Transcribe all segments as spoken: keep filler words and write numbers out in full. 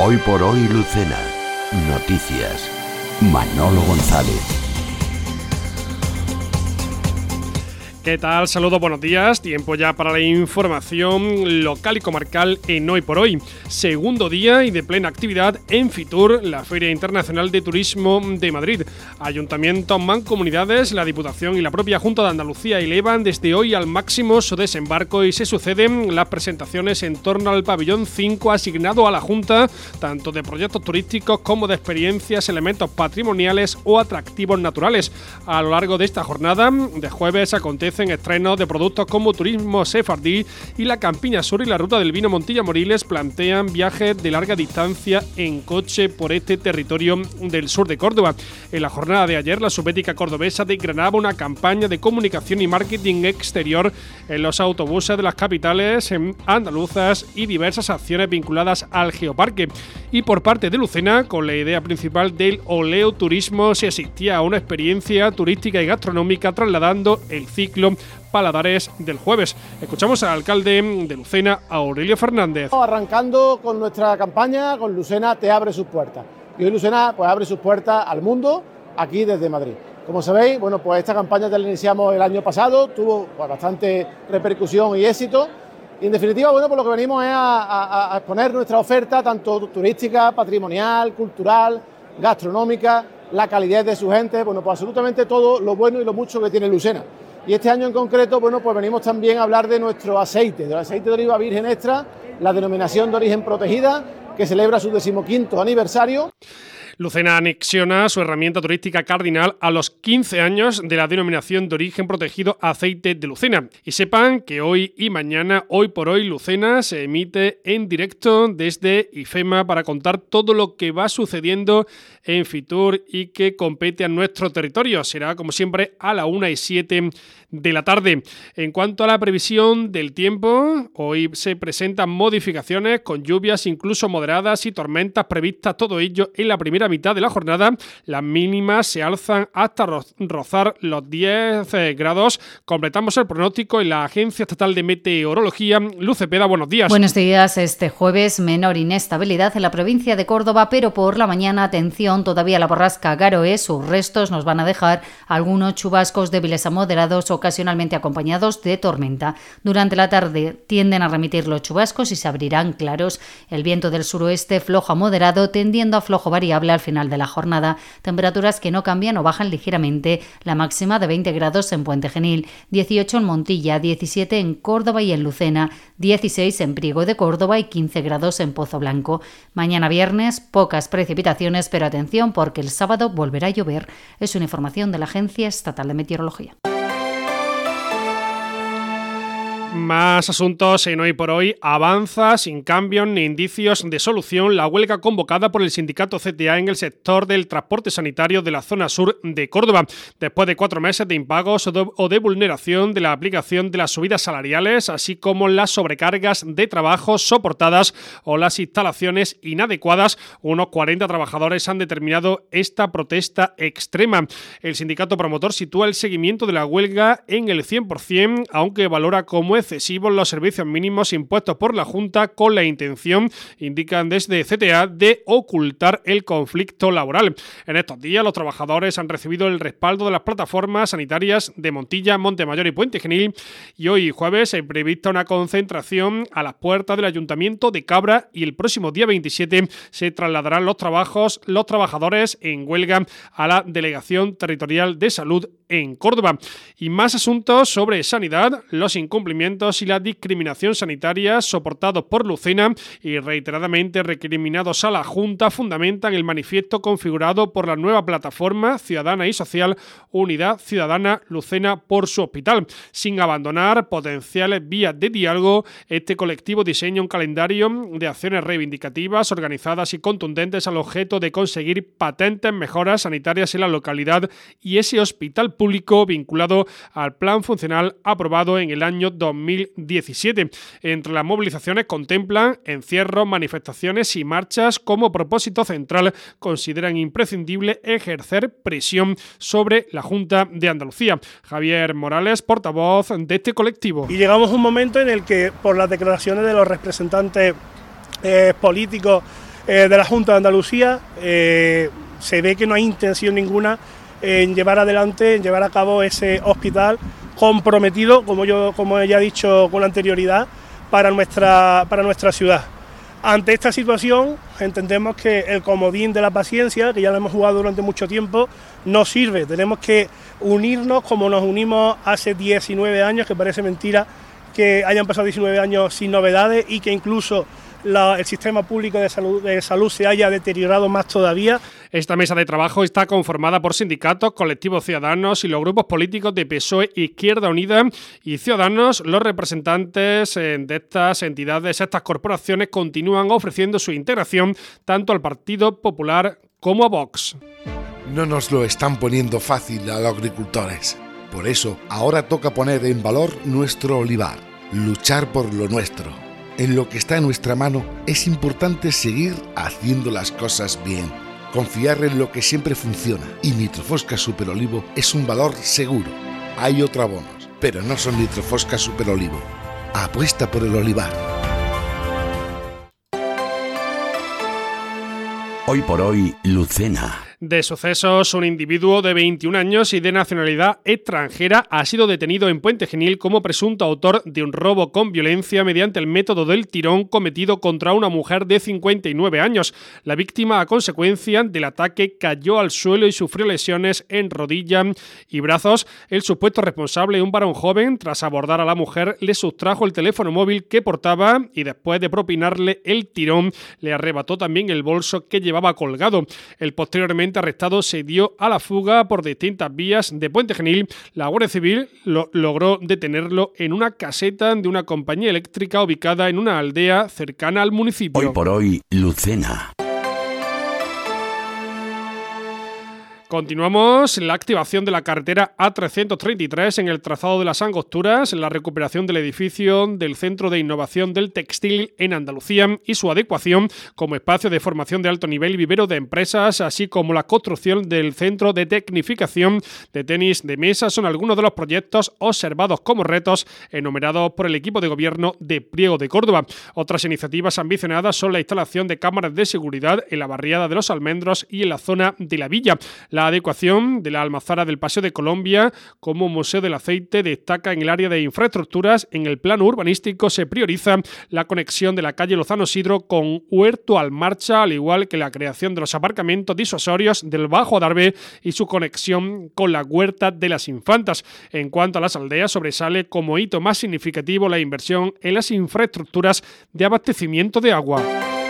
Hoy por hoy Lucena. Noticias. Manolo González. ¿Qué tal? Saludos, buenos días. Tiempo ya para la información local y comarcal en Hoy por Hoy. Segundo día y de plena actividad en Fitur, la Feria Internacional de Turismo de Madrid. Ayuntamientos, mancomunidades, la Diputación y la propia Junta de Andalucía elevan desde hoy al máximo su desembarco y se suceden las presentaciones en torno al pabellón cinco asignado a la Junta, tanto de proyectos turísticos como de experiencias, elementos patrimoniales o atractivos naturales. A lo largo de esta jornada, de jueves, acontece en estrenos de productos como Turismo Sefardí y la Campiña Sur y la Ruta del Vino Montilla-Moriles plantean viajes de larga distancia en coche por este territorio del sur de Córdoba. En la jornada de ayer, la Subética Cordobesa desgranaba una campaña de comunicación y marketing exterior en los autobuses de las capitales andaluzas y diversas acciones vinculadas al geoparque. Y por parte de Lucena, con la idea principal del oleoturismo, se asistía a una experiencia turística y gastronómica trasladando el ciclo Paladares del jueves. Escuchamos al alcalde de Lucena, Aurelio Fernández. Arrancando con nuestra campaña, con Lucena te abre sus puertas. Y hoy Lucena pues abre sus puertas al mundo, aquí desde Madrid. Como sabéis, bueno, pues esta campaña ya la iniciamos el año pasado, tuvo pues, bastante repercusión y éxito. Y en definitiva, bueno, pues lo que venimos es a, a, a exponer nuestra oferta, tanto turística, patrimonial, cultural, gastronómica, la calidad de su gente, bueno, pues absolutamente todo lo bueno y lo mucho que tiene Lucena. Y este año en concreto, bueno, pues venimos también a hablar de nuestro aceite, del aceite de oliva virgen extra, la denominación de origen protegida, que celebra su decimoquinto aniversario. Lucena anexiona su herramienta turística cardinal a los quince años de la denominación de origen protegido Aceite de Lucena. Y sepan que hoy y mañana, Hoy por Hoy, Lucena se emite en directo desde IFEMA para contar todo lo que va sucediendo en Fitur y que compete a nuestro territorio. Será, como siempre, a la una y siete de la tarde. En cuanto a la previsión del tiempo, hoy se presentan modificaciones con lluvias incluso moderadas y tormentas previstas, todo ello en la primera mitad de la jornada. Las mínimas se alzan hasta rozar los diez grados. Completamos el pronóstico en la Agencia Estatal de Meteorología. Luz Cepeda, buenos días. Buenos días. Este jueves menor inestabilidad en la provincia de Córdoba, pero por la mañana, atención, todavía la borrasca Garoe. Sus restos nos van a dejar algunos chubascos débiles a moderados, ocasionalmente acompañados de tormenta. Durante la tarde tienden a remitir los chubascos y se abrirán claros. El viento del suroeste flojo a moderado, tendiendo a flojo variable al final de la jornada. Temperaturas que no cambian o bajan ligeramente. La máxima de veinte grados en Puente Genil, dieciocho en Montilla, diecisiete en Córdoba y en Lucena, dieciséis en Priego de Córdoba y quince grados en Pozo Blanco. Mañana viernes, pocas precipitaciones, pero atención porque el sábado volverá a llover. Es una información de la Agencia Estatal de Meteorología. Más asuntos en Hoy por Hoy. Avanza sin cambios ni indicios de solución la huelga convocada por el sindicato C T A en el sector del transporte sanitario de la zona sur de Córdoba. Después de cuatro meses de impagos o de vulneración de la aplicación de las subidas salariales, así como las sobrecargas de trabajo soportadas o las instalaciones inadecuadas, unos cuarenta trabajadores han determinado esta protesta extrema. El sindicato promotor sitúa el seguimiento de la huelga en el cien por ciento, aunque valora como excesivos los servicios mínimos impuestos por la Junta con la intención, indican desde C T A, de ocultar el conflicto laboral. En estos días los trabajadores han recibido el respaldo de las plataformas sanitarias de Montilla, Montemayor y Puente Genil y hoy jueves hay prevista una concentración a las puertas del Ayuntamiento de Cabra y el próximo día veintisiete se trasladarán los trabajos, los trabajadores en huelga a la Delegación Territorial de Salud en Córdoba. Y más asuntos sobre sanidad, los incumplimientos y la discriminación sanitaria soportados por Lucena y reiteradamente recriminados a la Junta fundamentan el manifiesto configurado por la nueva plataforma ciudadana y social Unidad Ciudadana Lucena por su hospital. Sin abandonar potenciales vías de diálogo, este colectivo diseña un calendario de acciones reivindicativas organizadas y contundentes al objeto de conseguir patentes mejoras sanitarias en la localidad y ese hospital público vinculado al plan funcional aprobado en el año dos mil diecisiete. Entre las movilizaciones contemplan encierros, manifestaciones y marchas. Como propósito central consideran imprescindible ejercer presión sobre la Junta de Andalucía. Javier Morales, portavoz de este colectivo. Y llegamos a un momento en el que, por las declaraciones de los representantes eh, políticos eh, de la Junta de Andalucía, eh, se ve que no hay intención ninguna en llevar adelante, en llevar a cabo ese hospital comprometido, como yo como ya he dicho con anterioridad, para nuestra, para nuestra ciudad. Ante esta situación entendemos que el comodín de la paciencia, que ya lo hemos jugado durante mucho tiempo, no sirve. Tenemos que unirnos como nos unimos hace diecinueve años, que parece mentira que hayan pasado diecinueve años sin novedades y que incluso la, el sistema público de salud, de salud se haya deteriorado más todavía. Esta mesa de trabajo está conformada por sindicatos, colectivos ciudadanos y los grupos políticos de P S O E, Izquierda Unida y Ciudadanos. Los representantes de estas entidades, estas corporaciones, continúan ofreciendo su integración tanto al Partido Popular como a Vox. No nos lo están poniendo fácil a los agricultores. Por eso, ahora toca poner en valor nuestro olivar, luchar por lo nuestro. En lo que está en nuestra mano es importante seguir haciendo las cosas bien, confiar en lo que siempre funciona, y Nitrofosca Super Olivo es un valor seguro. Hay otros abonos, pero no son Nitrofosca Super Olivo. Apuesta por el olivar. Hoy por hoy, Lucena. De sucesos, un individuo de veintiún años y de nacionalidad extranjera ha sido detenido en Puente Genil como presunto autor de un robo con violencia mediante el método del tirón cometido contra una mujer de cincuenta y nueve años. La víctima, a consecuencia del ataque, cayó al suelo y sufrió lesiones en rodilla y brazos. El supuesto responsable, un varón joven, tras abordar a la mujer, le sustrajo el teléfono móvil que portaba y después de propinarle el tirón, le arrebató también el bolso que llevaba colgado. El posteriormente arrestado se dio a la fuga por distintas vías de Puente Genil. La Guardia Civil lo, logró detenerlo en una caseta de una compañía eléctrica ubicada en una aldea cercana al municipio. Hoy por hoy, Lucena. Continuamos la activación de la carretera A trescientos treinta y tres en el trazado de las Angosturas, la recuperación del edificio del Centro de Innovación del Textil en Andalucía y su adecuación como espacio de formación de alto nivel y vivero de empresas, así como la construcción del Centro de Tecnificación de Tenis de Mesa son algunos de los proyectos observados como retos enumerados por el equipo de gobierno de Priego de Córdoba. Otras iniciativas ambicionadas son la instalación de cámaras de seguridad en la barriada de los Almendros y en la zona de la Villa. La adecuación de la almazara del Paseo de Colombia como Museo del Aceite destaca en el área de infraestructuras. En el plano urbanístico se prioriza la conexión de la calle Lozano Sidro con Huerto Almarcha, al igual que la creación de los aparcamientos disuasorios del Bajo Adarve y su conexión con la Huerta de las Infantas. En cuanto a las aldeas, sobresale como hito más significativo la inversión en las infraestructuras de abastecimiento de agua.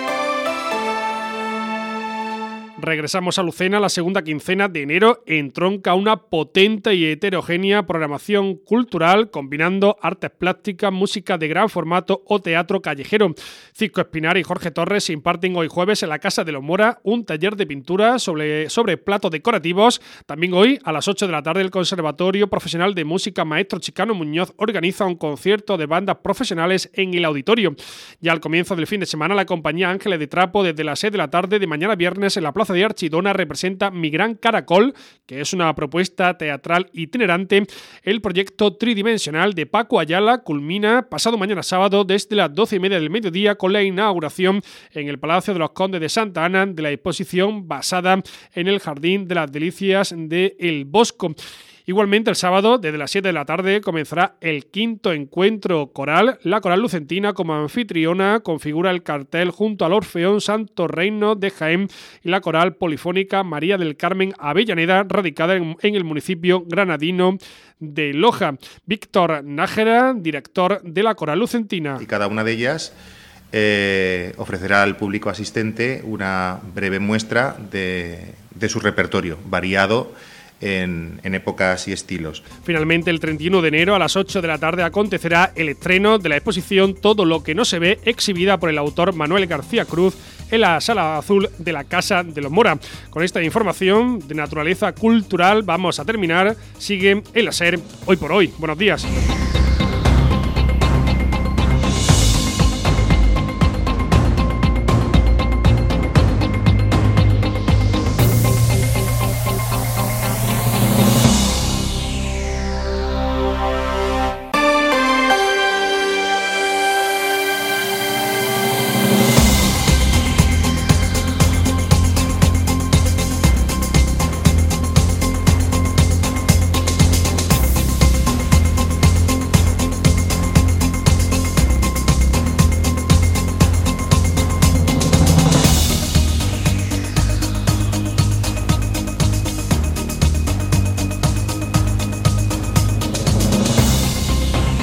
Regresamos a Lucena. La segunda quincena de enero entronca una potente y heterogénea programación cultural combinando artes plásticas, música de gran formato o teatro callejero. Cisco Espinar y Jorge Torres imparten hoy jueves en la Casa de los Mora un taller de pintura sobre, sobre platos decorativos. También hoy a las ocho de la tarde el Conservatorio Profesional de Música Maestro Chicano Muñoz organiza un concierto de bandas profesionales en el auditorio. Ya al comienzo del fin de semana la compañía Ángeles de Trapo desde las seis de la tarde de mañana viernes en la Plaza de Archidona representa Mi Gran Caracol, que es una propuesta teatral itinerante. El proyecto tridimensional de Paco Ayala culmina pasado mañana sábado desde las doce y media del mediodía con la inauguración en el Palacio de los Condes de Santa Ana de la exposición basada en el Jardín de las Delicias de El Bosco. Igualmente, el sábado, desde las siete de la tarde, comenzará el quinto encuentro coral. La Coral Lucentina, como anfitriona, configura el cartel junto al Orfeón Santo Reino de Jaén y la Coral Polifónica María del Carmen Avellaneda, radicada en, en el municipio granadino de Loja. Víctor Nájera, director de la Coral Lucentina. Y cada una de ellas eh, ofrecerá al público asistente una breve muestra de, de su repertorio, variado En, en épocas y estilos. Finalmente, el treinta y uno de enero a las ocho de la tarde acontecerá el estreno de la exposición Todo lo que no se ve, exhibida por el autor Manuel García Cruz en la Sala Azul de la Casa de los Mora. Con esta información de naturaleza cultural vamos a terminar. Sigue el SER Hoy por Hoy. Buenos días.